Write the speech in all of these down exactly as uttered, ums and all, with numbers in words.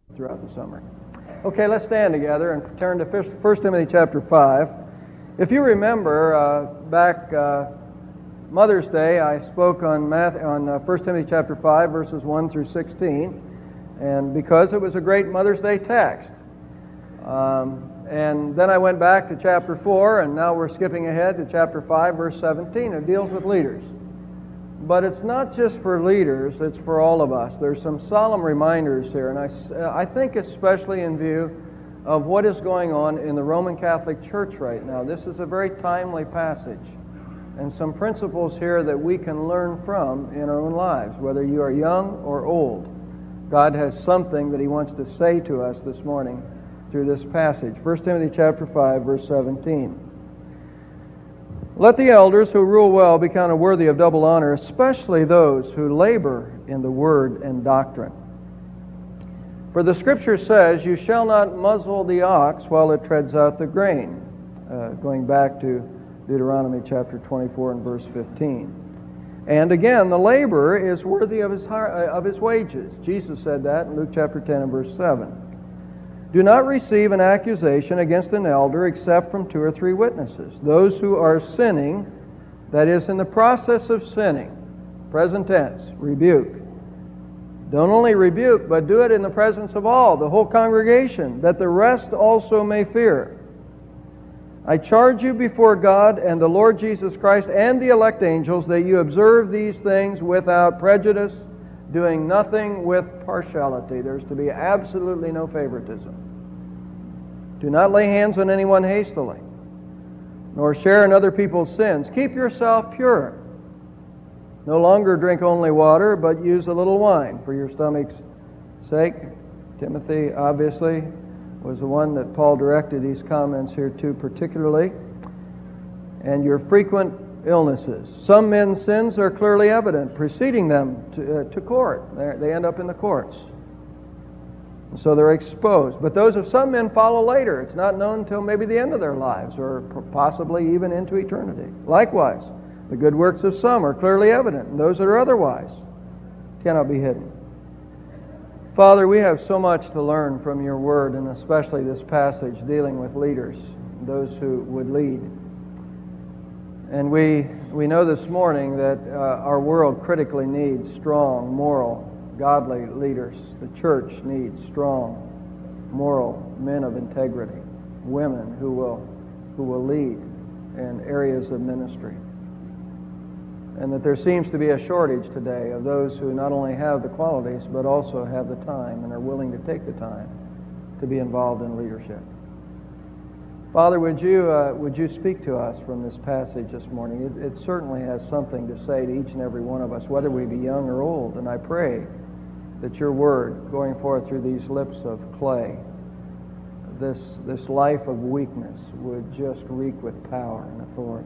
throughout the summer. Okay, let's stand together and turn to First Timothy chapter five. If you remember, uh, back uh, Mother's Day, I spoke on, Math, on uh, First Timothy chapter five, verses one through sixteen, and because it was a great Mother's Day text. Um, and then I went back to chapter four, and now we're skipping ahead to chapter five, verse seventeen. It deals with leaders. But it's not just for leaders, it's for all of us. There's some solemn reminders here, and I, I think especially in view of what is going on in the Roman Catholic Church right now. This is a very timely passage, and some principles here that we can learn from in our own lives, whether you are young or old. God has something that He wants to say to us this morning through this passage. First Timothy chapter five, verse seventeen. Let the elders who rule well be counted worthy of double honor, especially those who labor in the word and doctrine. For the Scripture says, "You shall not muzzle the ox while it treads out the grain." Uh, going back to Deuteronomy chapter twenty-four and verse fifteen. And again, the laborer is worthy of his, of his wages. Jesus said that in Luke chapter ten and verse seven. Do not receive an accusation against an elder except from two or three witnesses. Those who are sinning, that is, in the process of sinning, present tense, rebuke. Don't only rebuke, but do it in the presence of all, the whole congregation, that the rest also may fear. I charge you before God and the Lord Jesus Christ and the elect angels that you observe these things without prejudice, doing nothing with partiality. There's to be absolutely no favoritism. Do not lay hands on anyone hastily, nor share in other people's sins. Keep yourself pure. No longer drink only water, but use a little wine for your stomach's sake. Timothy, obviously, was the one that Paul directed these comments here to particularly. And your frequent illnesses. Some men's sins are clearly evident, preceding them to, uh, to court. They're, they end up in the courts. So they're exposed. But those of some men follow later. It's not known until maybe the end of their lives, or possibly even into eternity. Likewise, the good works of some are clearly evident, and those that are otherwise cannot be hidden. Father, we have so much to learn from your word, and especially this passage dealing with leaders, those who would lead. And we we know this morning that uh, our world critically needs strong, moral, godly leaders. The church needs strong, moral men of integrity, women who will who will lead in areas of ministry. And that there seems to be a shortage today of those who not only have the qualities but also have the time and are willing to take the time to be involved in leadership. Father, would you uh, would you speak to us from this passage this morning? It, it certainly has something to say to each and every one of us, whether we be young or old. And I pray that your word, going forth through these lips of clay, this this life of weakness, would just reek with power and authority.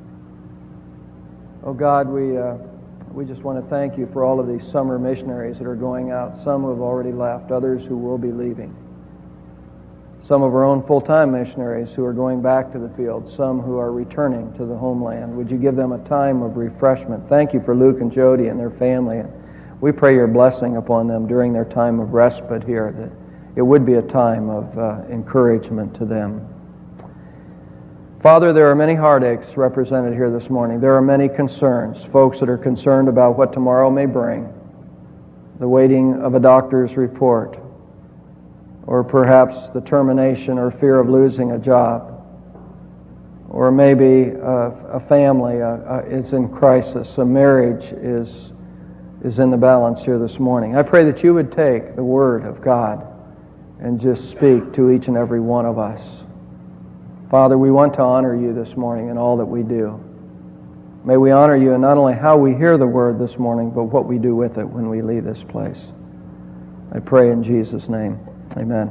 Oh God, we uh, we just want to thank you for all of these summer missionaries that are going out. Some who have already left, others who will be leaving. Some of our own full-time missionaries who are going back to the field, some who are returning to the homeland. Would you give them a time of refreshment? Thank you for Luke and Jody and their family. And we pray your blessing upon them during their time of respite here, that it would be a time of uh, encouragement to them. Father, there are many heartaches represented here this morning. There are many concerns, folks that are concerned about what tomorrow may bring, the waiting of a doctor's report, or perhaps the termination or fear of losing a job, or maybe a, a family uh, uh, is in crisis, a marriage is, is in the balance here this morning. I pray that you would take the Word of God and just speak to each and every one of us. Father, we want to honor you this morning in all that we do. May we honor you in not only how we hear the Word this morning, but what we do with it when we leave this place. I pray in Jesus' name. Amen.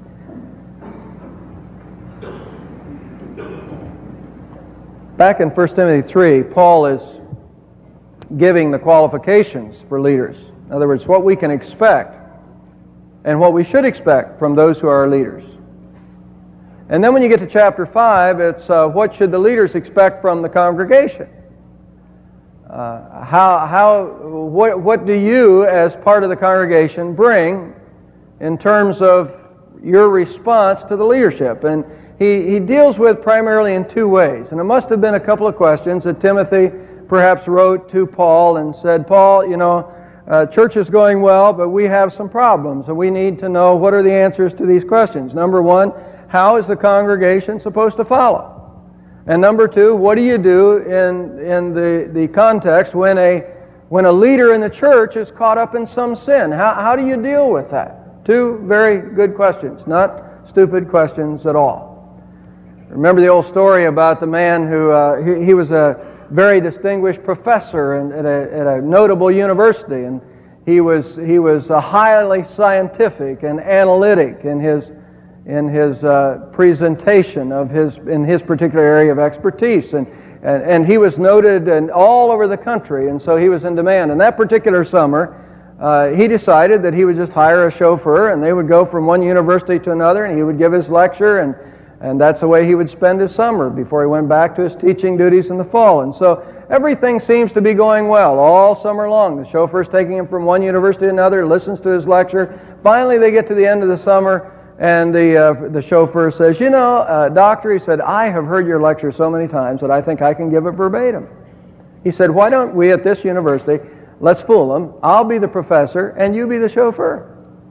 Back in First Timothy three, Paul is giving the qualifications for leaders. In other words, what we can expect and what we should expect from those who are our leaders. And then when you get to chapter five, it's uh, what should the leaders expect from the congregation? Uh, how, how, what, what do you, as part of the congregation, bring in terms of your response to the leadership. And he, he deals with primarily in two ways. And it must have been a couple of questions that Timothy perhaps wrote to Paul and said, Paul, you know, uh, church is going well, but we have some problems, and we need to know what are the answers to these questions. Number one, how is the congregation supposed to follow? And number two, what do you do in, in the, the context when a, when a leader in the church is caught up in some sin? How, how do you deal with that? Two very good questions, not stupid questions at all. Remember the old story about the man who, uh, he, he was a very distinguished professor in, at, a, at a notable university, and he was, he was a highly scientific and analytic in his in his uh, presentation of his in his particular area of expertise, and, and and he was noted and all over the country, and so he was in demand. And that particular summer, uh, he decided that he would just hire a chauffeur, and they would go from one university to another, and he would give his lecture, and and that's the way he would spend his summer before he went back to his teaching duties in the fall. And so everything seems to be going well all summer long. The chauffeur's taking him from one university to another, listens to his lecture. Finally, they get to the end of the summer, and the uh, the chauffeur says, you know, uh, doctor, he said, I have heard your lecture so many times that I think I can give it verbatim. He said, why don't we at this university, let's fool them. I'll be the professor, and you be the chauffeur.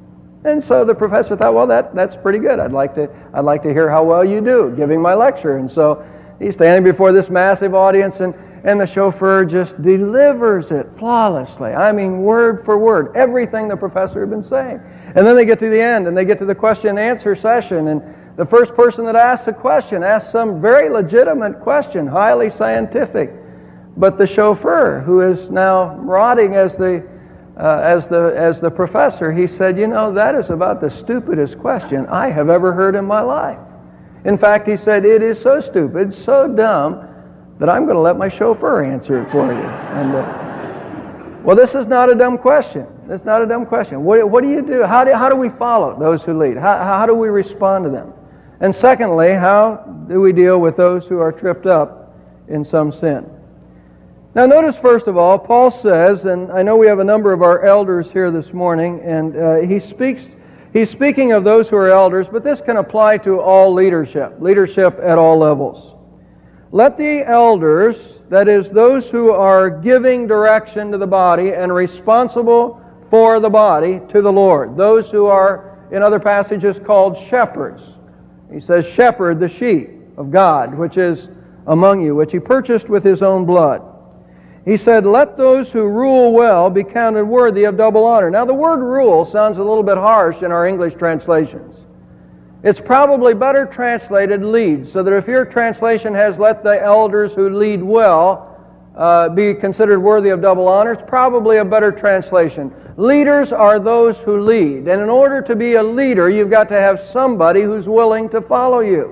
And so the professor thought, well, that that's pretty good. I'd like to I'd like to hear how well you do giving my lecture. And so he's standing before this massive audience, and and the chauffeur just delivers it flawlessly. I mean, word for word, everything the professor had been saying. And then they get to the end, and they get to the question and answer session, and the first person that asks a question asks some very legitimate question, highly scientific. But the chauffeur, who is now rotting as the uh, as the as the professor, he said, you know, that is about the stupidest question I have ever heard in my life. In fact, he said, it is so stupid, so dumb, that I'm going to let my chauffeur answer it for you. And uh, well, this is not a dumb question. It's not a dumb question. What, what do you do? How do how do we follow those who lead? How how do we respond to them? And secondly, how do we deal with those who are tripped up in some sin? Now notice first of all, Paul says, and I know we have a number of our elders here this morning, and uh, he speaks, he's speaking of those who are elders, but this can apply to all leadership, leadership at all levels. Let the elders, that is those who are giving direction to the body and responsible for the body to the Lord, those who are in other passages called shepherds. He says, shepherd the sheep of God, which is among you, which he purchased with his own blood. He said, let those who rule well be counted worthy of double honor. Now the word rule sounds a little bit harsh in our English translations. It's probably better translated lead, so that if your translation has let the elders who lead well uh, be considered worthy of double honor, it's probably a better translation. Leaders are those who lead, and in order to be a leader, you've got to have somebody who's willing to follow you.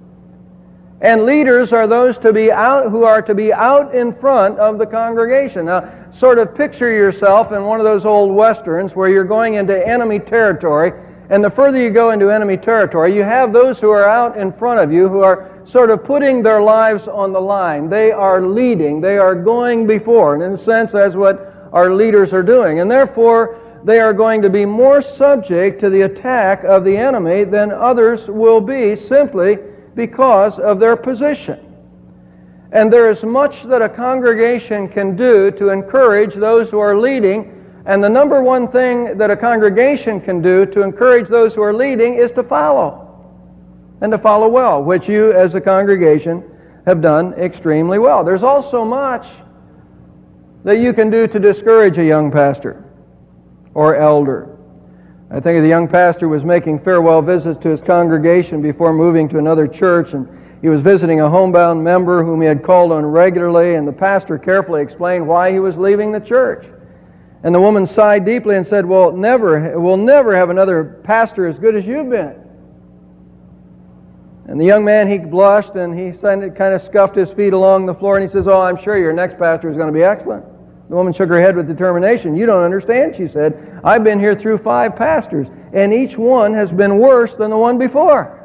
And leaders are those to be out who are to be out in front of the congregation. Now, sort of picture yourself in one of those old westerns where you're going into enemy territory, and the further you go into enemy territory, you have those who are out in front of you who are sort of putting their lives on the line. They are leading. They are going before. And in a sense, that's what our leaders are doing. And therefore, they are going to be more subject to the attack of the enemy than others will be, simply because of their position. And there is much that a congregation can do to encourage those who are leading. And the number one thing that a congregation can do to encourage those who are leading is to follow. And to follow well, which you as a congregation have done extremely well. There's also much that you can do to discourage a young pastor or elder. I think the young pastor was making farewell visits to his congregation before moving to another church, and he was visiting a homebound member whom he had called on regularly, and the pastor carefully explained why he was leaving the church. And the woman sighed deeply and said, well, never, we'll never have another pastor as good as you've been. And the young man, he blushed, and he kind of scuffed his feet along the floor, and he says, oh, I'm sure your next pastor is going to be excellent. The woman shook her head with determination. You don't understand, she said. I've been here through five pastors, and each one has been worse than the one before.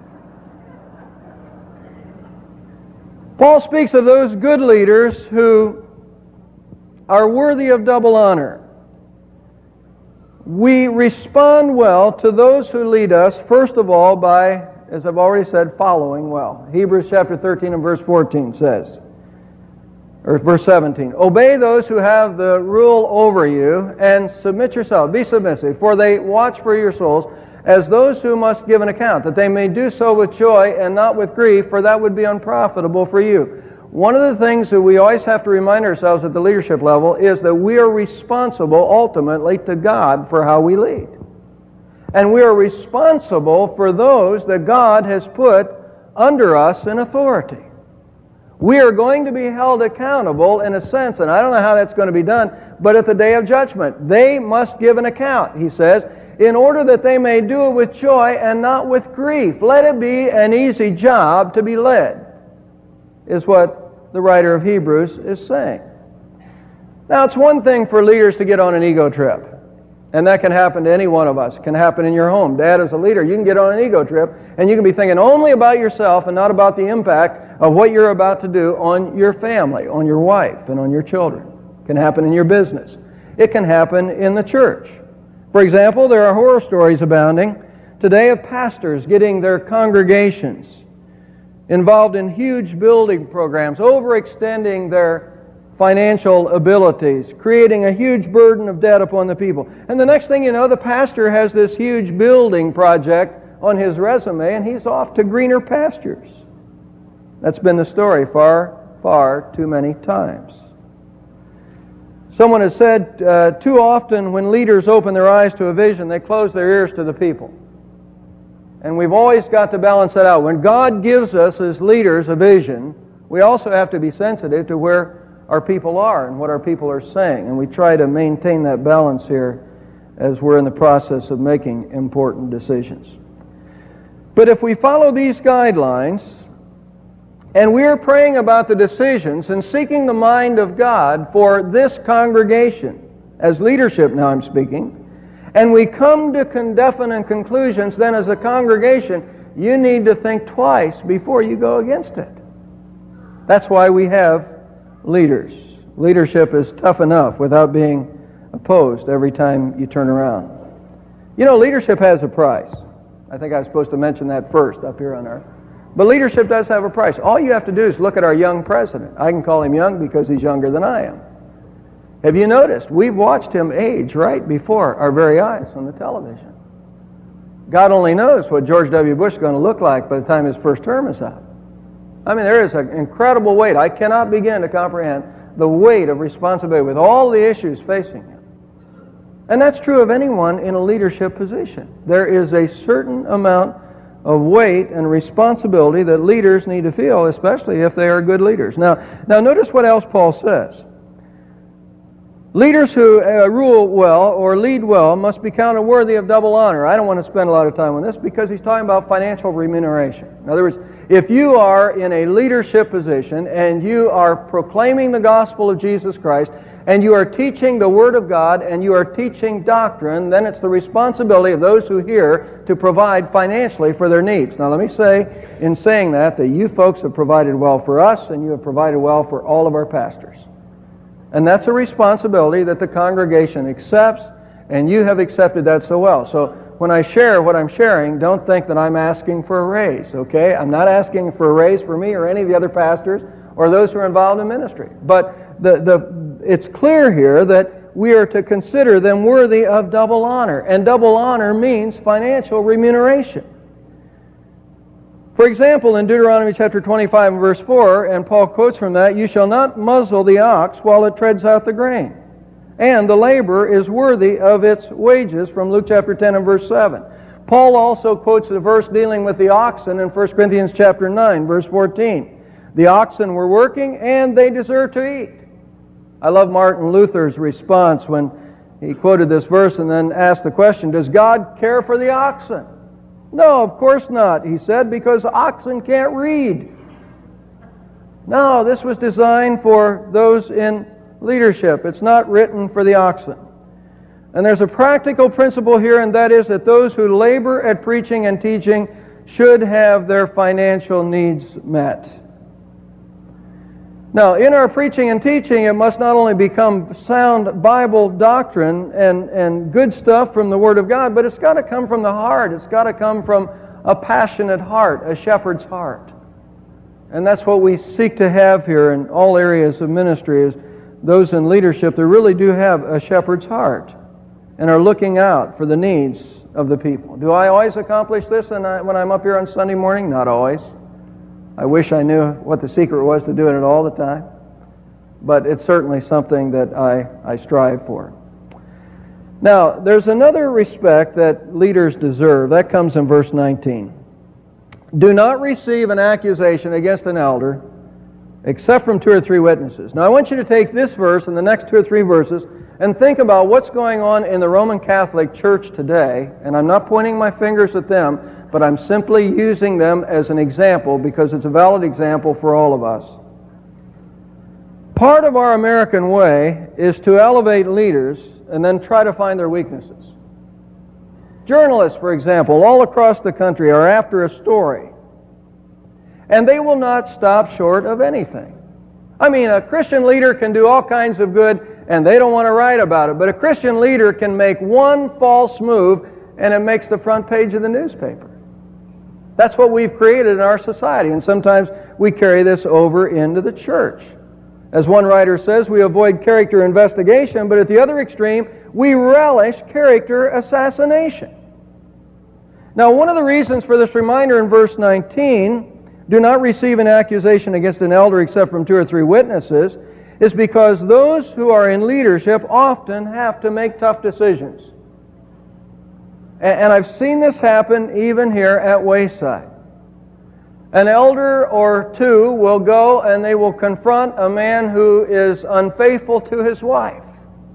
Paul speaks of those good leaders who are worthy of double honor. we respond well to those who lead us, first of all, by, as I've already said, following well. Hebrews chapter thirteen and verse fourteen says, or verse seventeen, obey those who have the rule over you, and submit yourself. Be submissive, for they watch for your souls, as those who must give an account, that they may do so with joy and not with grief, for that would be unprofitable for you. One of the things that we always have to remind ourselves at the leadership level is that we are responsible ultimately to God for how we lead. And we are responsible for those that God has put under us in authority. We are going to be held accountable in a sense, and I don't know how that's going to be done, but at the day of judgment, they must give an account, he says, in order that they may do it with joy and not with grief. Let it be an easy job to be led, is what the writer of Hebrews is saying. Now, it's one thing for leaders to get on an ego trip, and that can happen to any one of us. It can happen in your home. Dad, as a leader, you can get on an ego trip, and you can be thinking only about yourself and not about the impact of what you're about to do on your family, on your wife, and on your children. It can happen in your business. It can happen in the church. For example, there are horror stories abounding today of pastors getting their congregations involved in huge building programs, overextending their financial abilities, creating a huge burden of debt upon the people. And the next thing you know, the pastor has this huge building project on his resume, and he's off to greener pastures. That's been the story far, far too many times. Someone has said, uh, too often when leaders open their eyes to a vision, they close their ears to the people. And we've always got to balance that out. When God gives us as leaders a vision, we also have to be sensitive to where our people are and what our people are saying. And we try to maintain that balance here as we're in the process of making important decisions. But if we follow these guidelines, and we're praying about the decisions and seeking the mind of God for this congregation, as leadership now I'm speaking, and we come to definite conclusions, then as a congregation, you need to think twice before you go against it. That's why we have leaders. Leadership is tough enough without being opposed every time you turn around. You know, leadership has a price. I think I was supposed to mention that first up here on earth. But leadership does have a price. All you have to do is look at our young president. I can call him young because he's younger than I am. Have you noticed? We've watched him age right before our very eyes on the television. God only knows what George W. Bush is going to look like by the time his first term is up. I mean, there is an incredible weight. I cannot begin to comprehend the weight of responsibility with all the issues facing him. And that's true of anyone in a leadership position. There is a certain amount of weight and responsibility that leaders need to feel, especially if they are good leaders. Now, now notice what else Paul says. Leaders who uh, rule well or lead well must be counted worthy of double honor. I don't want to spend a lot of time on this because he's talking about financial remuneration. In other words, if you are in a leadership position and you are proclaiming the gospel of Jesus Christ and you are teaching the Word of God and you are teaching doctrine, then it's the responsibility of those who hear to provide financially for their needs. Now let me say, in saying that, that you folks have provided well for us and you have provided well for all of our pastors. And that's a responsibility that the congregation accepts, and you have accepted that so well. So when I share what I'm sharing, don't think that I'm asking for a raise, okay? I'm not asking for a raise for me or any of the other pastors or those who are involved in ministry. But the, the, it's clear here that we are to consider them worthy of double honor. And double honor means financial remuneration. For example, in Deuteronomy chapter twenty-five and verse four, and Paul quotes from that, you shall not muzzle the ox while it treads out the grain. And the laborer is worthy of its wages, from Luke chapter ten and verse seven. Paul also quotes the verse dealing with the oxen in First Corinthians chapter nine, verse fourteen. The oxen were working and they deserve to eat. I love Martin Luther's response when he quoted this verse and then asked the question, does God care for the oxen? No, of course not, he said, because oxen can't read. No, this was designed for those in leadership. It's not written for the oxen. And there's a practical principle here, and that is that those who labor at preaching and teaching should have their financial needs met. Now, in our preaching and teaching, it must not only become sound Bible doctrine and, and good stuff from the Word of God, but it's got to come from the heart. It's got to come from a passionate heart, a shepherd's heart. And that's what we seek to have here in all areas of ministry, is those in leadership that really do have a shepherd's heart and are looking out for the needs of the people. Do I always accomplish this when I'm up here on Sunday morning? Not always. I wish I knew what the secret was to doing it all the time. But it's certainly something that I, I strive for. Now, there's another respect that leaders deserve. That comes in verse nineteen. Do not receive an accusation against an elder except from two or three witnesses. Now, I want you to take this verse and the next two or three verses and think about what's going on in the Roman Catholic Church today. And I'm not pointing my fingers at them, but I'm simply using them as an example because it's a valid example for all of us. Part of our American way is to elevate leaders and then try to find their weaknesses. Journalists, for example, all across the country are after a story, and they will not stop short of anything. I mean, a Christian leader can do all kinds of good, and they don't want to write about it, but a Christian leader can make one false move, and it makes the front page of the newspaper. That's what we've created in our society, and sometimes we carry this over into the church. As one writer says, we avoid character investigation, but at the other extreme, we relish character assassination. Now, one of the reasons for this reminder in verse nineteen, do not receive an accusation against an elder except from two or three witnesses, is because those who are in leadership often have to make tough decisions. And I've seen this happen even here at Wayside. An elder or two will go and they will confront a man who is unfaithful to his wife.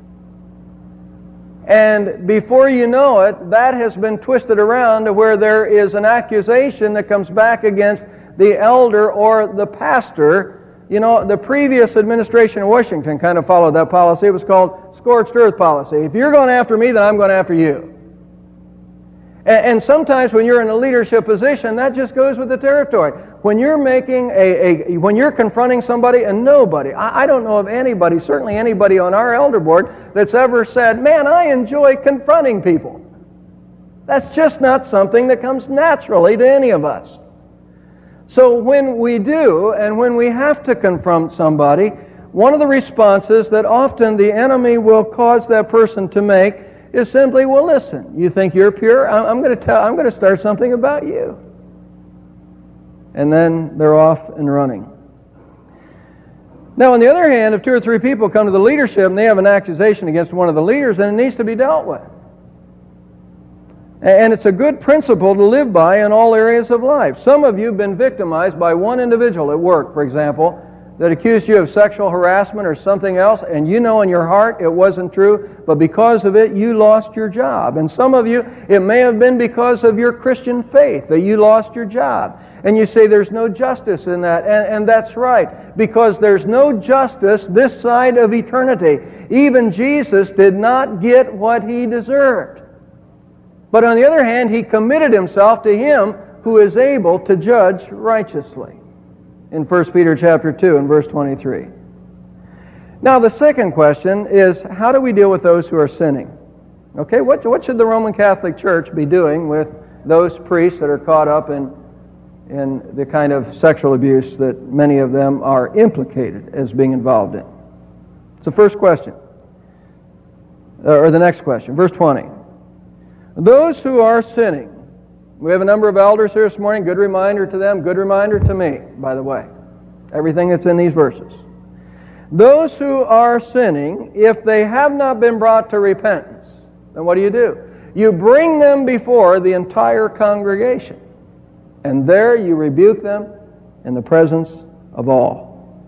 And before you know it, that has been twisted around to where there is an accusation that comes back against the elder or the pastor. You know, the previous administration in Washington kind of followed that policy. It was called scorched earth policy. If you're going after me, then I'm going after you. And sometimes when you're in a leadership position, that just goes with the territory. When you're making a, a when you're confronting somebody, and nobody, I, I don't know of anybody, certainly anybody on our elder board, that's ever said, man, I enjoy confronting people. That's just not something that comes naturally to any of us. So when we do, and when we have to confront somebody, one of the responses that often the enemy will cause that person to make is simply, well, listen, you think you're pure? I'm going to tell, I'm going to start something about you. And then they're off and running. Now, on the other hand, if two or three people come to the leadership and they have an accusation against one of the leaders, then it needs to be dealt with. And it's a good principle to live by in all areas of life. Some of you have been victimized by one individual at work, for example, that accused you of sexual harassment or something else, and you know in your heart it wasn't true, but because of it you lost your job. And some of you, it may have been because of your Christian faith that you lost your job. And you say there's no justice in that, and, and that's right, because there's no justice this side of eternity. Even Jesus did not get what he deserved. But on the other hand, he committed himself to him who is able to judge righteously, in First Peter chapter two and verse twenty-three. Now the second question is, how do we deal with those who are sinning? Okay, what, what should the Roman Catholic Church be doing with those priests that are caught up in, in the kind of sexual abuse that many of them are implicated as being involved in? It's the first question. Or the next question, verse twenty. Those who are sinning. We have a number of elders here this morning. Good reminder to them. Good reminder to me, by the way. Everything that's in these verses. Those who are sinning, if they have not been brought to repentance, then what do you do? You bring them before the entire congregation. And there you rebuke them in the presence of all.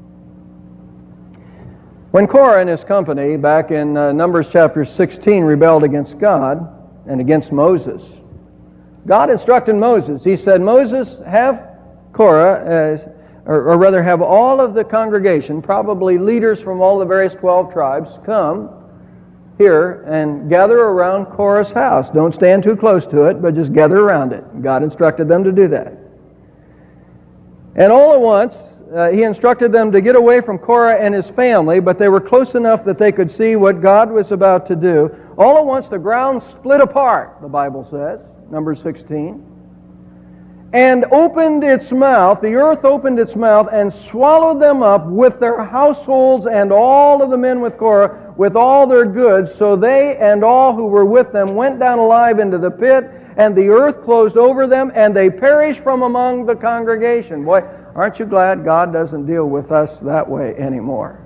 When Korah and his company, back in uh, Numbers chapter sixteen, rebelled against God and against Moses, God instructed Moses. He said, Moses, have Korah, uh, or, or rather have all of the congregation, probably leaders from all the various twelve tribes, come here and gather around Korah's house. Don't stand too close to it, but just gather around it. God instructed them to do that. And all at once, uh, he instructed them to get away from Korah and his family, but they were close enough that they could see what God was about to do. All at once the ground split apart, the Bible says, Numbers sixteen, and opened its mouth, the earth opened its mouth and swallowed them up with their households and all of the men with Korah, with all their goods. So they and all who were with them went down alive into the pit, and the earth closed over them, and they perished from among the congregation. Boy, aren't you glad God doesn't deal with us that way anymore?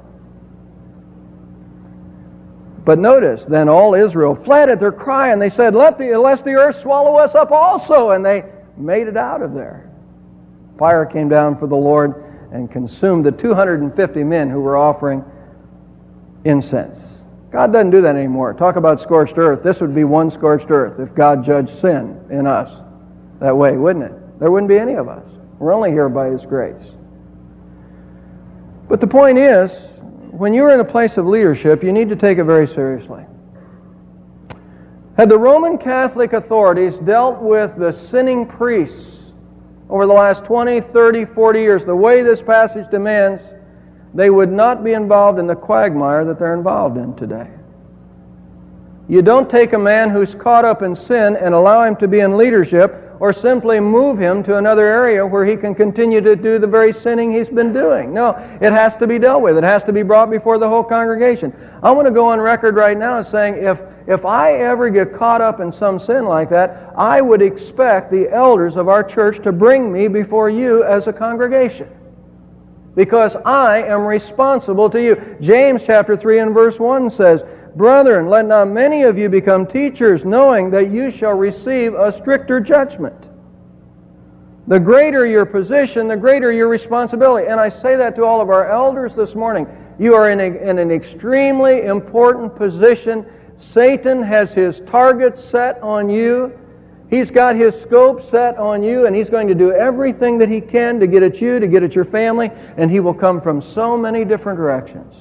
But notice, then all Israel fled at their cry, and they said, Let the, lest the earth swallow us up also. And they made it out of there. Fire came down for the Lord and consumed the two hundred fifty men who were offering incense. God doesn't do that anymore. Talk about scorched earth. This would be one scorched earth if God judged sin in us that way, wouldn't it? There wouldn't be any of us. We're only here by His grace. But the point is, when you're in a place of leadership, you need to take it very seriously. Had the Roman Catholic authorities dealt with the sinning priests over the last twenty, thirty, forty years the way this passage demands, they would not be involved in the quagmire that they're involved in today. You don't take a man who's caught up in sin and allow him to be in leadership, or simply move him to another area where he can continue to do the very sinning he's been doing. No, it has to be dealt with. It has to be brought before the whole congregation. I want to go on record right now as saying if, if I ever get caught up in some sin like that, I would expect the elders of our church to bring me before you as a congregation, because I am responsible to you. James chapter three and verse one says, Brethren, let not many of you become teachers, knowing that you shall receive a stricter judgment. The greater your position, the greater your responsibility. And I say that to all of our elders this morning. You are in, a, in an extremely important position. Satan has his target set on you. He's got his scope set on you, and he's going to do everything that he can to get at you, to get at your family, and he will come from so many different directions.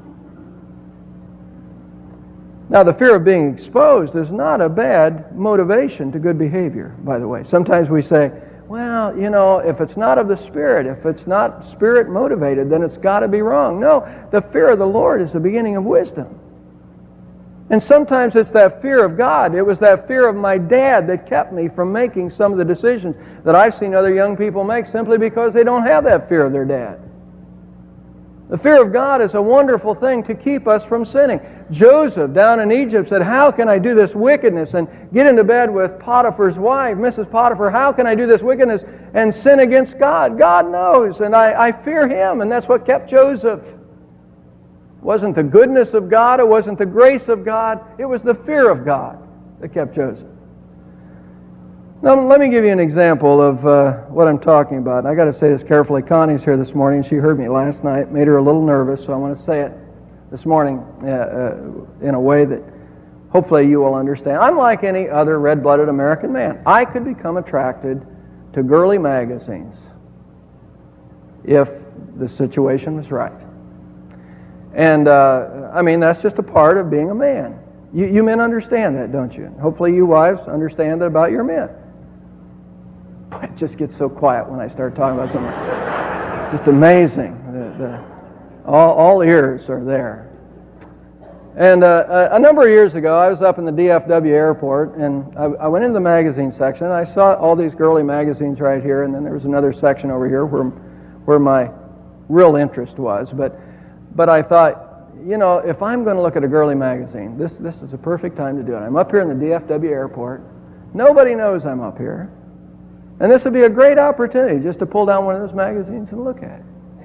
Now, the fear of being exposed is not a bad motivation to good behavior, by the way. Sometimes we say, well, you know, if it's not of the Spirit, if it's not Spirit motivated, then it's got to be wrong. No, the fear of the Lord is the beginning of wisdom. And sometimes it's that fear of God. It was that fear of my dad that kept me from making some of the decisions that I've seen other young people make simply because they don't have that fear of their dad. The fear of God is a wonderful thing to keep us from sinning. Joseph down in Egypt said, how can I do this wickedness and get into bed with Potiphar's wife, Missus Potiphar? How can I do this wickedness and sin against God? God knows, and I, I fear Him, and that's what kept Joseph. It wasn't the goodness of God, it wasn't the grace of God, it was the fear of God that kept Joseph. Now, let me give you an example of uh, what I'm talking about. And I got to say this carefully. Connie's here this morning. She heard me last night, made her a little nervous, so I want to say it this morning uh, uh, in a way that hopefully you will understand. I'm like any other red-blooded American man. I could become attracted to girly magazines if the situation was right. And, uh, I mean, that's just a part of being a man. You, you men understand that, don't you? Hopefully you wives understand that about your men. It just gets so quiet when I start talking about something. Just amazing. The, the, all, all ears are there. And uh, a, a number of years ago, I was up in the D F W airport, and I, I went into the magazine section, and I saw all these girly magazines right here, and then there was another section over here where, where my real interest was. But, but I thought, you know, if I'm going to look at a girly magazine, this, this is a perfect time to do it. I'm up here in the D F W airport. Nobody knows I'm up here. And this would be a great opportunity just to pull down one of those magazines and look at it.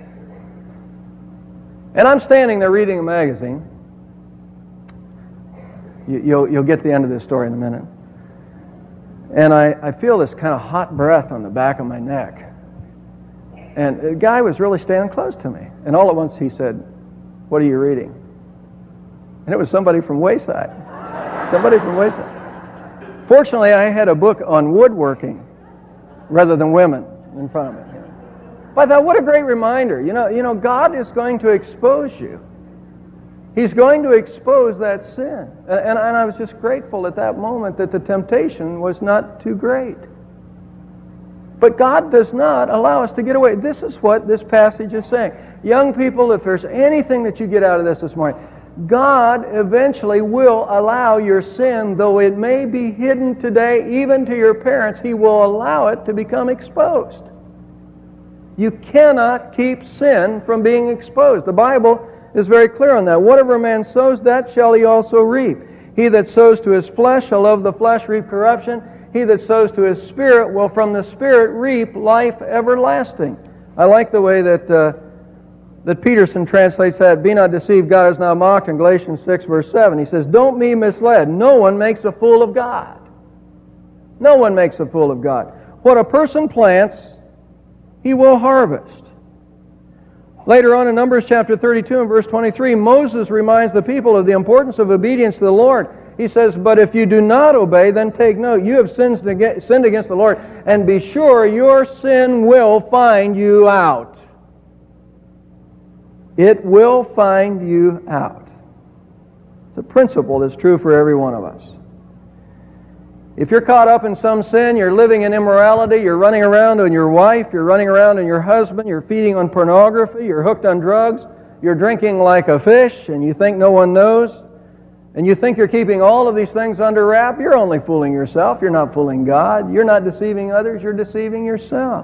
And I'm standing there reading a magazine. You, you'll, you'll get to the end of this story in a minute. And I, I feel this kind of hot breath on the back of my neck. And the guy was really standing close to me. And all at once he said, "What are you reading?" And it was somebody from Wayside. Somebody from Wayside. Fortunately, I had a book on woodworking rather than women in front of me. But I thought, what a great reminder. You know, you know, God is going to expose you. He's going to expose that sin. And, and, and I was just grateful at that moment that the temptation was not too great. But God does not allow us to get away. This is what this passage is saying. Young people, if there's anything that you get out of this this morning, God eventually will allow your sin, though it may be hidden today, even to your parents, He will allow it to become exposed. You cannot keep sin from being exposed. The Bible is very clear on that. Whatever a man sows, that shall he also reap. He that sows to his flesh shall of the flesh reap corruption. He that sows to his spirit will from the Spirit reap life everlasting. I like the way that uh, that Peterson translates that. Be not deceived, God is not mocked, in Galatians six, verse seven. He says, don't be misled. No one makes a fool of God. No one makes a fool of God. What a person plants, he will harvest. Later on in Numbers chapter thirty-two and verse twenty-three, Moses reminds the people of the importance of obedience to the Lord. He says, but if you do not obey, then take note. You have sinned against the Lord, and be sure your sin will find you out. It will find you out. It's a principle that's true for every one of us. If you're caught up in some sin, you're living in immorality, you're running around on your wife, you're running around on your husband, you're feeding on pornography, you're hooked on drugs, you're drinking like a fish, and you think no one knows, and you think you're keeping all of these things under wrap, you're only fooling yourself. You're not fooling God. You're not deceiving others. You're deceiving yourself.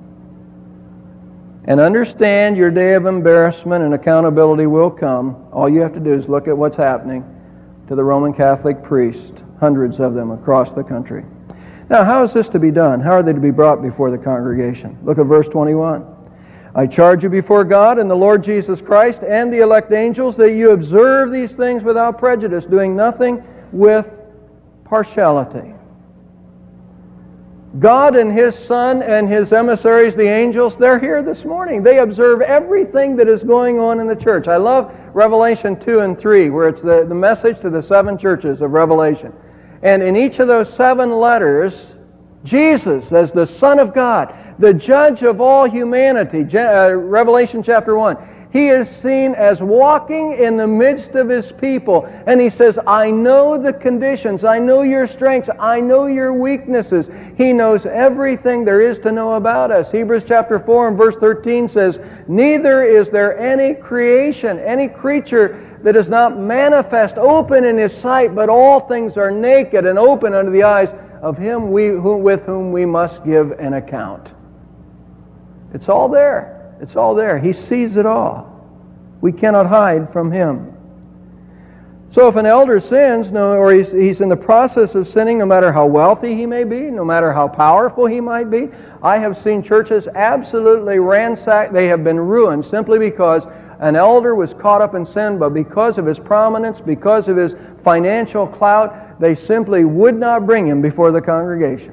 And understand your day of embarrassment and accountability will come. All you have to do is look at what's happening to the Roman Catholic priests, hundreds of them across the country. Now, how is this to be done? How are they to be brought before the congregation? Look at verse twenty-one. I charge you before God and the Lord Jesus Christ and the elect angels that you observe these things without prejudice, doing nothing with partiality. God and His Son and His emissaries, the angels, they're here this morning. They observe everything that is going on in the church. I love Revelation two and three, where it's the, the message to the seven churches of Revelation. And in each of those seven letters, Jesus, as the Son of God, the judge of all humanity, uh, Revelation chapter one, He is seen as walking in the midst of His people. And He says, I know the conditions. I know your strengths. I know your weaknesses. He knows everything there is to know about us. Hebrews chapter four and verse thirteen says, neither is there any creation, any creature that is not manifest, open in His sight, but all things are naked and open unto the eyes of Him we, who, with whom we must give an account. It's all there. It's all there. He sees it all. We cannot hide from Him. So if an elder sins, no, or he's, he's in the process of sinning, no matter how wealthy he may be, no matter how powerful he might be, I have seen churches absolutely ransacked. They have been ruined simply because an elder was caught up in sin, but because of his prominence, because of his financial clout, they simply would not bring him before the congregation.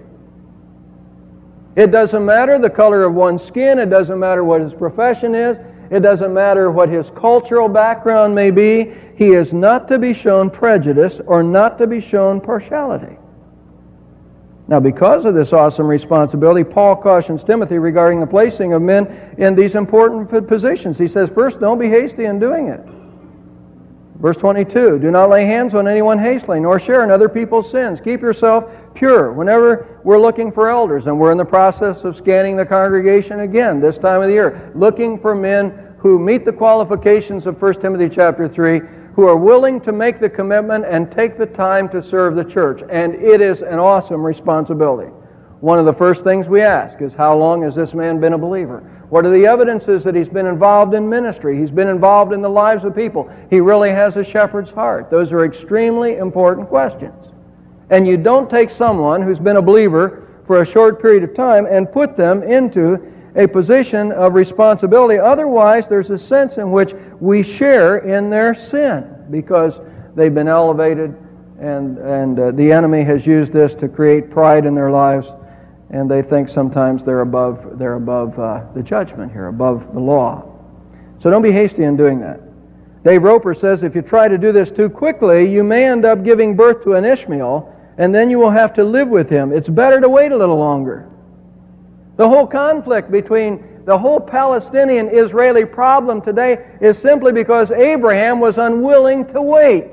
It doesn't matter the color of one's skin. It doesn't matter what his profession is. It doesn't matter what his cultural background may be. He is not to be shown prejudice or not to be shown partiality. Now, because of this awesome responsibility, Paul cautions Timothy regarding the placing of men in these important positions. He says, first, don't be hasty in doing it. Verse twenty-two, do not lay hands on anyone hastily, nor share in other people's sins. Keep yourself pure. Whenever we're looking for elders, and we're in the process of scanning the congregation again this time of the year, looking for men who meet the qualifications of First Timothy chapter three, who are willing to make the commitment and take the time to serve the church. And it is an awesome responsibility. One of the first things we ask is, how long has this man been a believer? What are the evidences that he's been involved in ministry? He's been involved in the lives of people. He really has a shepherd's heart. Those are extremely important questions. And you don't take someone who's been a believer for a short period of time and put them into a position of responsibility. Otherwise, there's a sense in which we share in their sin because they've been elevated, and, and uh, the enemy has used this to create pride in their lives, and they think sometimes they're above, they're above uh, the judgment here, above the law. So don't be hasty in doing that. Dave Roper says if you try to do this too quickly, you may end up giving birth to an Ishmael, and then you will have to live with him. It's better to wait a little longer. The whole conflict between the whole Palestinian-Israeli problem today is simply because Abraham was unwilling to wait.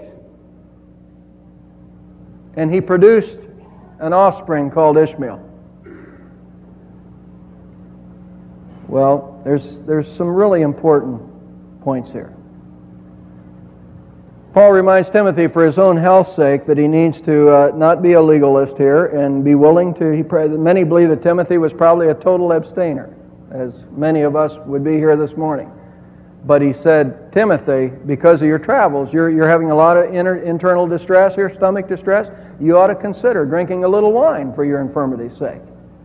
And he produced an offspring called Ishmael. Well, there's, there's some really important points here. Paul reminds Timothy for his own health's sake that he needs to uh, not be a legalist here and be willing to, he, many believe that Timothy was probably a total abstainer, as many of us would be here this morning. But he said, Timothy, because of your travels, you're, you're having a lot of inner, internal distress here, stomach distress, you ought to consider drinking a little wine for your infirmity's sake.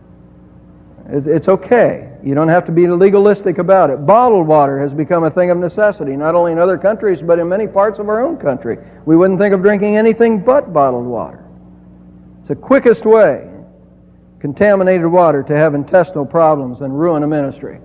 It's, it's okay. You don't have to be legalistic about it. Bottled water has become a thing of necessity, not only in other countries, but in many parts of our own country. We wouldn't think of drinking anything but bottled water. It's the quickest way, contaminated water, to have intestinal problems and ruin a ministry.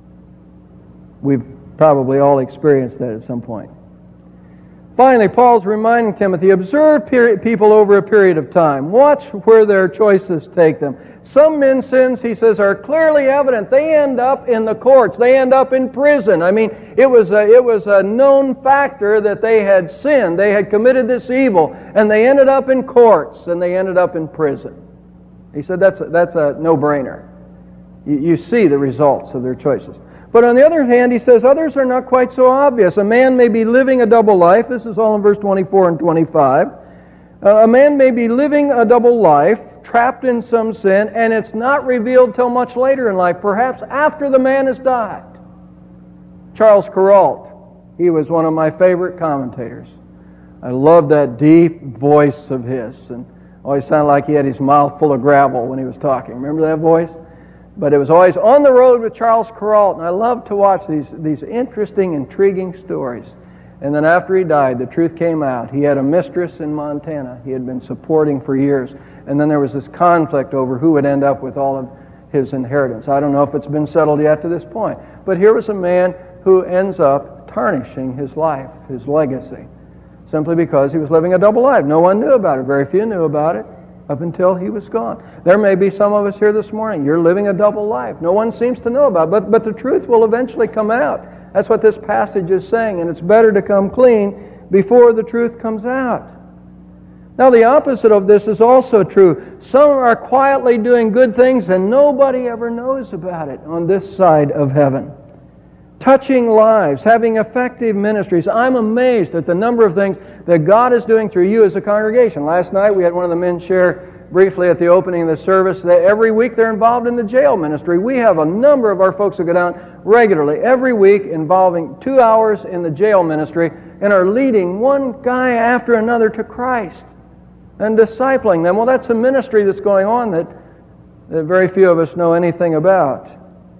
We've probably all experienced that at some point. Finally, Paul's reminding Timothy, observe period, people over a period of time. Watch where their choices take them. Some men's sins, he says, are clearly evident. They end up in the courts. They end up in prison. I mean, it was a, it was a known factor that they had sinned. They had committed this evil, and they ended up in courts, and they ended up in prison. He said that's a, that's a no-brainer. You, you see the results of their choices. But on the other hand, he says others are not quite so obvious. A man may be living a double life. This is all in verse twenty-four and twenty-five. Uh, a man may be living a double life, trapped in some sin, and it's not revealed till much later in life, perhaps after the man has died. Charles Kuralt, he was one of my favorite commentators. I loved that deep voice of his, and always sounded like he had his mouth full of gravel when he was talking. Remember that voice? But it was always On the Road with Charles Kuralt, and I loved to watch these, these interesting, intriguing stories. And then after he died, the truth came out. He had a mistress in Montana he had been supporting for years, and then there was this conflict over who would end up with all of his inheritance. I don't know if it's been settled yet to this point. But here was a man who ends up tarnishing his life, his legacy, simply because he was living a double life. No one knew about it. Very few knew about it up until he was gone. There may be some of us here this morning. You're living a double life. No one seems to know about it, but, but the truth will eventually come out. That's what this passage is saying, and it's better to come clean before the truth comes out. Now, the opposite of this is also true. Some are quietly doing good things, and nobody ever knows about it on this side of heaven. Touching lives, having effective ministries. I'm amazed at the number of things that God is doing through you as a congregation. Last night we had one of the men share briefly at the opening of the service that every week they're involved in the jail ministry. We have a number of our folks who go down regularly every week involving two hours in the jail ministry and are leading one guy after another to Christ and discipling them. Well, that's a ministry that's going on that, that very few of us know anything about.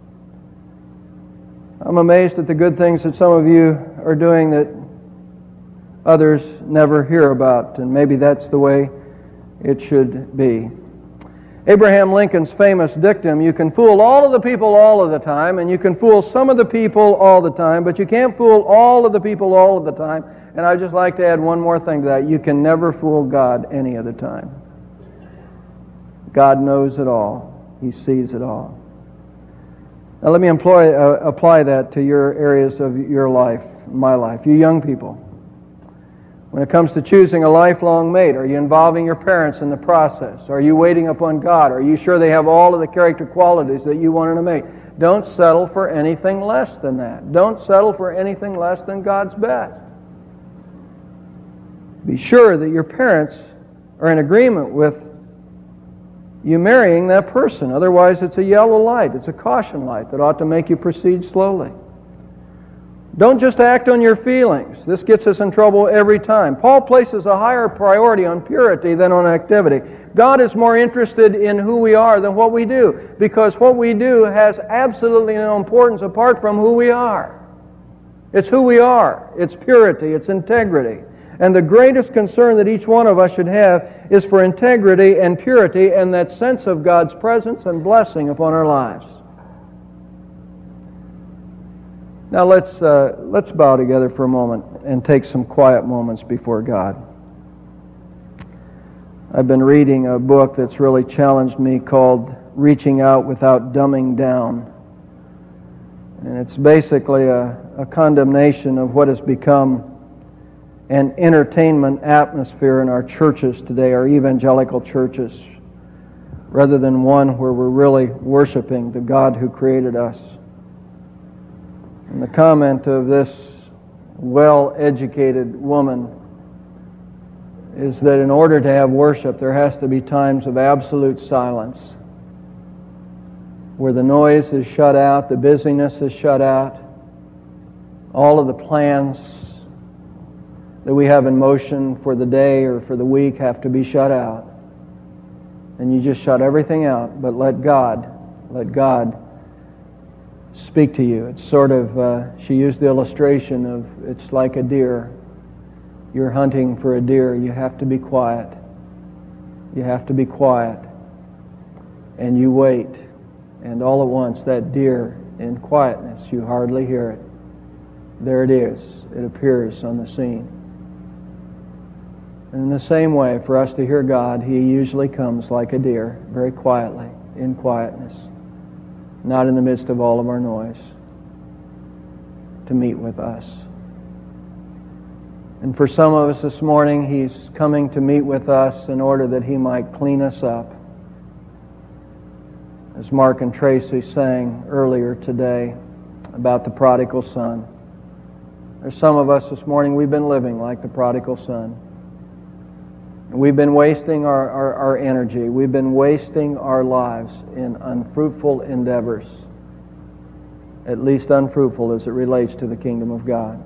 I'm amazed at the good things that some of you are doing that others never hear about, and maybe that's the way it should be. Abraham Lincoln's famous dictum, you can fool all of the people all of the time, and you can fool some of the people all the time, but you can't fool all of the people all of the time. And I'd just like to add one more thing to that. You can never fool God any of the time. God knows it all. He sees it all. Now let me employ, uh, apply that to your areas of your life, my life. You young people, when it comes to choosing a lifelong mate, are you involving your parents in the process? Are you waiting upon God? Are you sure they have all of the character qualities that you want in a mate? Don't settle for anything less than that. Don't settle for anything less than God's best. Be sure that your parents are in agreement with you marrying that person. Otherwise, it's a yellow light. It's a caution light that ought to make you proceed slowly. Don't just act on your feelings. This gets us in trouble every time. Paul places a higher priority on purity than on activity. God is more interested in who we are than what we do, because what we do has absolutely no importance apart from who we are. It's who we are. It's purity. It's integrity. And the greatest concern that each one of us should have is for integrity and purity and that sense of God's presence and blessing upon our lives. Now let's, uh, let's bow together for a moment and take some quiet moments before God. I've been reading a book that's really challenged me called Reaching Out Without Dumbing Down. And it's basically a, a condemnation of what has become an entertainment atmosphere in our churches today, our evangelical churches, rather than one where we're really worshiping the God who created us. And the comment of this well-educated woman is that in order to have worship, there has to be times of absolute silence, where the noise is shut out, the busyness is shut out, all of the plans that we have in motion for the day or for the week have to be shut out. And you just shut everything out, but let God, let God speak to you. It's sort of, uh, she used the illustration of, it's like a deer. You're hunting for a deer. You have to be quiet. You have to be quiet. And you wait. And all at once, that deer, in quietness, you hardly hear it. There it is. It appears on the scene. And in the same way, for us to hear God, He usually comes like a deer, very quietly, in quietness, not in the midst of all of our noise, to meet with us. And for some of us this morning, He's coming to meet with us in order that He might clean us up. As Mark and Tracy sang earlier today about the prodigal son. There's some of us this morning, we've been living like the prodigal son. We've been wasting our, our, our energy. We've been wasting our lives in unfruitful endeavors, at least unfruitful as it relates to the kingdom of God.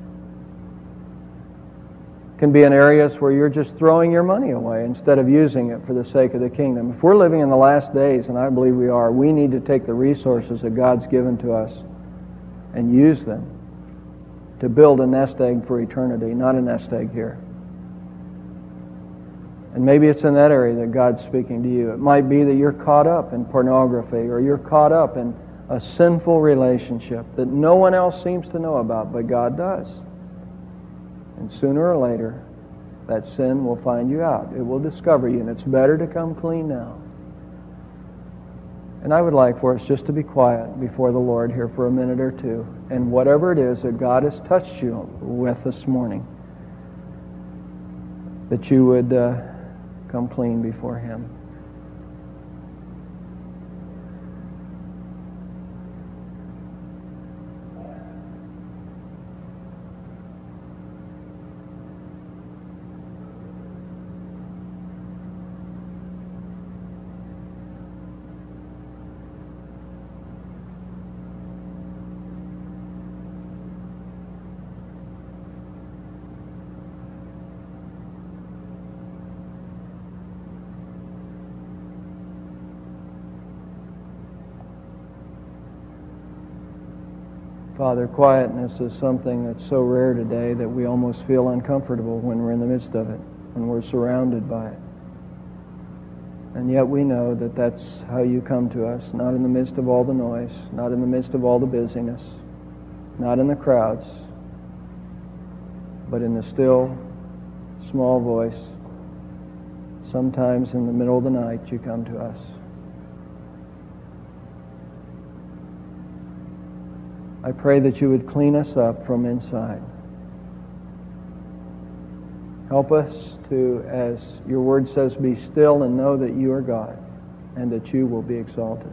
It can be in areas where you're just throwing your money away instead of using it for the sake of the kingdom. If we're living in the last days, and I believe we are, we need to take the resources that God's given to us and use them to build a nest egg for eternity, not a nest egg here. And maybe it's in that area that God's speaking to you. It might be that you're caught up in pornography, or you're caught up in a sinful relationship that no one else seems to know about, but God does. And sooner or later, that sin will find you out. It will discover you, and it's better to come clean now. And I would like for us just to be quiet before the Lord here for a minute or two. And whatever it is that God has touched you with this morning, that you would uh, come clean before Him. Father, quietness is something that's so rare today that we almost feel uncomfortable when we're in the midst of it, when we're surrounded by it. And yet we know that that's how you come to us, not in the midst of all the noise, not in the midst of all the busyness, not in the crowds, but in the still, small voice. Sometimes in the middle of the night you come to us. I pray that you would clean us up from inside. Help us to, as your word says, be still and know that you are God and that you will be exalted.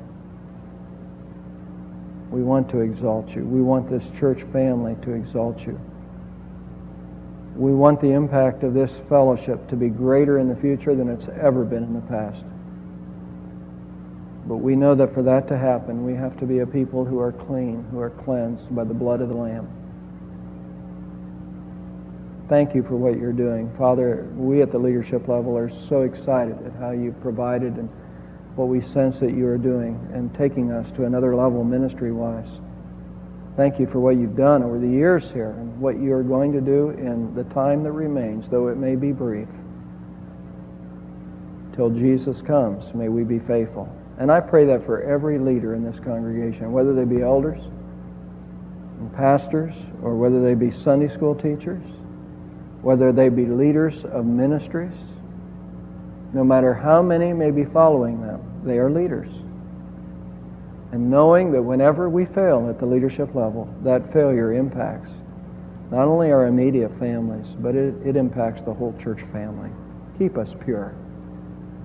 We want to exalt you. We want this church family to exalt you. We want the impact of this fellowship to be greater in the future than it's ever been in the past. But we know that for that to happen, we have to be a people who are clean, who are cleansed by the blood of the Lamb. Thank you for what you're doing. Father, we at the leadership level are so excited at how you've provided and what we sense that you are doing and taking us to another level ministry-wise. Thank you for what you've done over the years here and what you are going to do in the time that remains, though it may be brief. Till Jesus comes, may we be faithful. And I pray that for every leader in this congregation, whether they be elders and pastors, or whether they be Sunday school teachers, whether they be leaders of ministries, no matter how many may be following them, they are leaders. And knowing that whenever we fail at the leadership level, that failure impacts not only our immediate families, but it, it impacts the whole church family. Keep us pure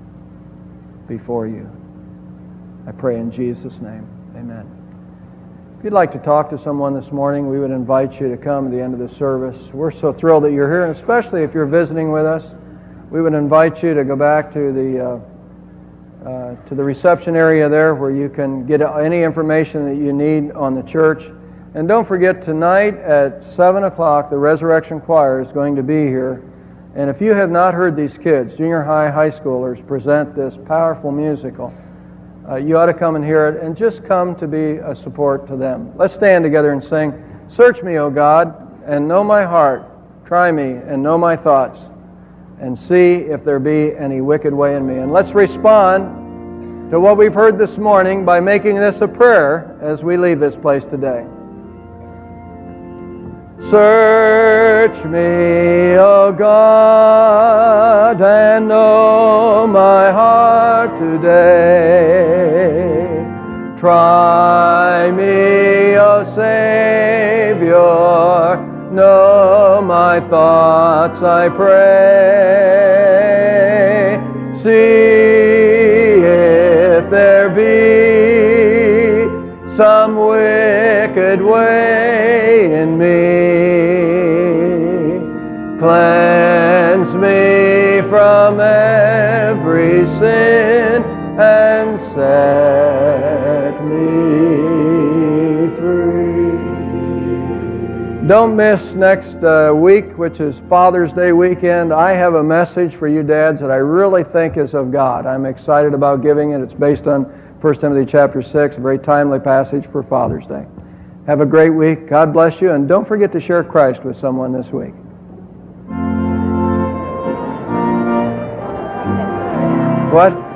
before you. I pray in Jesus' name. Amen. If you'd like to talk to someone this morning, we would invite you to come at the end of the service. We're so thrilled that you're here, and especially if you're visiting with us, we would invite you to go back to the uh, uh, to the reception area there where you can get any information that you need on the church. And don't forget, tonight at seven o'clock, the Resurrection Choir is going to be here. And if you have not heard these kids, junior high, high schoolers, present this powerful musical, uh, you ought to come and hear it, and just come to be a support to them. Let's stand together and sing, "Search me, O God, and know my heart. Try me and know my thoughts, and see if there be any wicked way in me." And let's respond to what we've heard this morning by making this a prayer as we leave this place today. Search me, O God, and know my heart today. Try me, O Savior, know my thoughts, I pray. See if there be some wicked way in me. Cleanse me from every sin and set me free. Don't miss next uh, week, which is Father's Day weekend. I have a message for you dads that I really think is of God. I'm excited about giving it. It's based on First Timothy chapter six, a very timely passage for Father's Day. Have a great week. God bless you, and don't forget to share Christ with someone this week. What?